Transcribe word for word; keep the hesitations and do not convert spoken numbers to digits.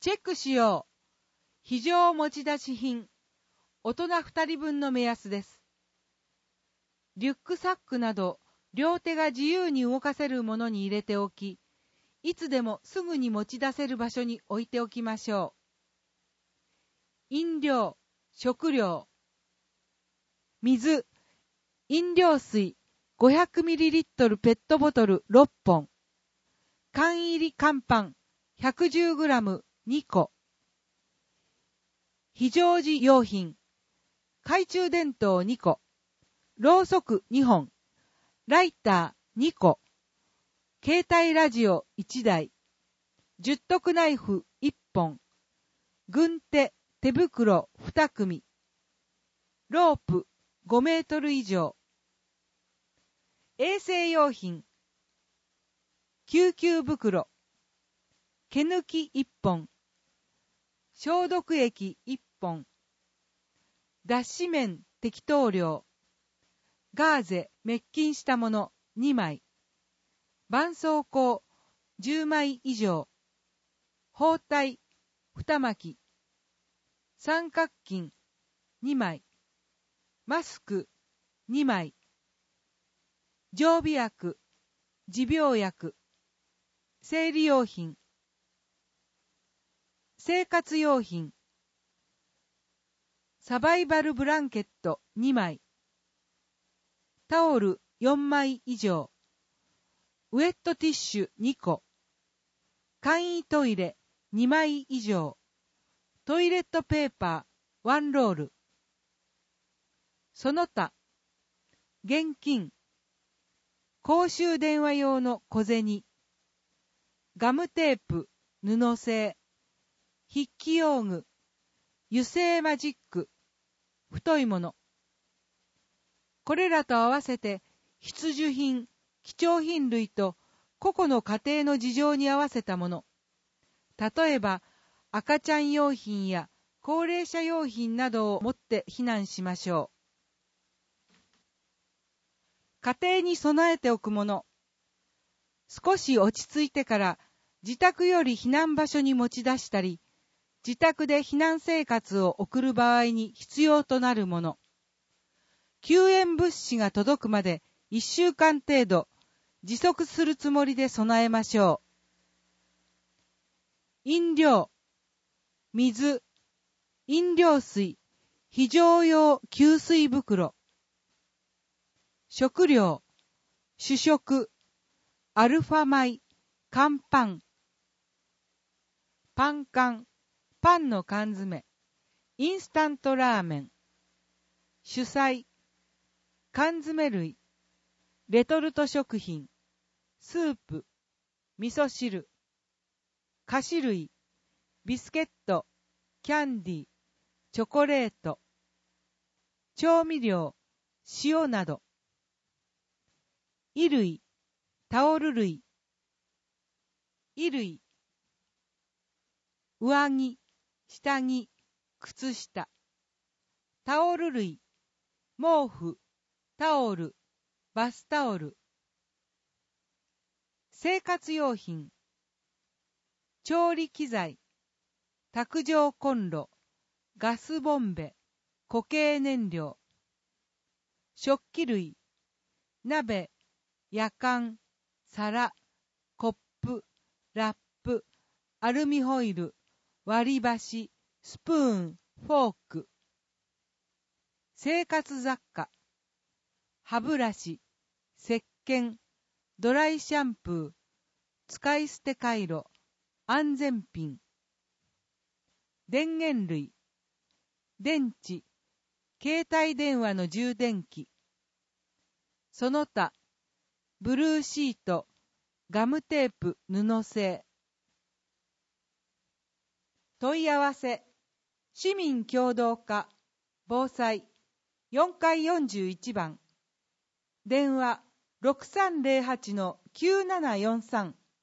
チェックしよう。非常持ち出し品。大人ふたりぶんの目安です。リュックサックなど、両手が自由に動かせるものに入れておき、いつでもすぐに持ち出せる場所に置いておきましょう。飲料、食料、水、飲料水 ごひゃくミリリットル ペットボトルろっぽん、缶入り乾パン ひゃくじゅうグラムにこ、非常時用品、懐中電灯にこ、ろうそくにほん、ライターにこ、携帯ラジオいちだい、十徳ナイフいっぽん、軍手、手袋にくみ、ロープごメートル以上、衛生用品、救急袋、毛抜きいっぽん、消毒液いっぽん、脱脂綿適当量、ガーゼ滅菌したものにまい、絆創膏じゅうまい以上、包帯にまき、三角巾にまい、マスクにまい、常備薬、持病薬、生理用品、生活用品、サバイバルブランケットにまい、タオルよんまい以上、ウェットティッシュにこ、簡易トイレにまい以上、トイレットペーパーワンロール、その他、現金、公衆電話用の小銭、ガムテープ、布製、筆記用具、油性マジック、太いもの。これらと合わせて必需品、貴重品類と個々の家庭の事情に合わせたもの。例えば、赤ちゃん用品や高齢者用品などを持って避難しましょう。家庭に備えておくもの。少し落ち着いてから自宅より避難場所に持ち出したり、自宅で避難生活を送る場合に必要となるもの。救援物資が届くまでいっしゅうかん程度、持続するつもりで備えましょう。飲料、水、飲料水、非常用給水袋。食料、主食、アルファ米、乾パン。パン缶、パンの缶詰、インスタントラーメン。主菜、缶詰類、レトルト食品、スープ、味噌汁、菓子類、ビスケット、キャンディー、チョコレート、調味料、塩など。衣類、タオル類、衣類、上着、下着、靴下、タオル類、毛布、タオル、バスタオル。生活用品、調理機材、卓上コンロ、ガスボンベ、固形燃料。食器類、鍋、やかん、皿、コップ、ラップ、アルミホイル、割り箸、スプーン、フォーク。生活雑貨、歯ブラシ、石鹸、ドライシャンプー、使い捨てカイロ、安全ピン。電源類、電池、携帯電話の充電器。その他、ブルーシート、ガムテープ、布製。問い合わせ、市民協働課、防災、よんかいよんじゅういちばん。電話、ろくさんゼロはちのきゅうななよんさん。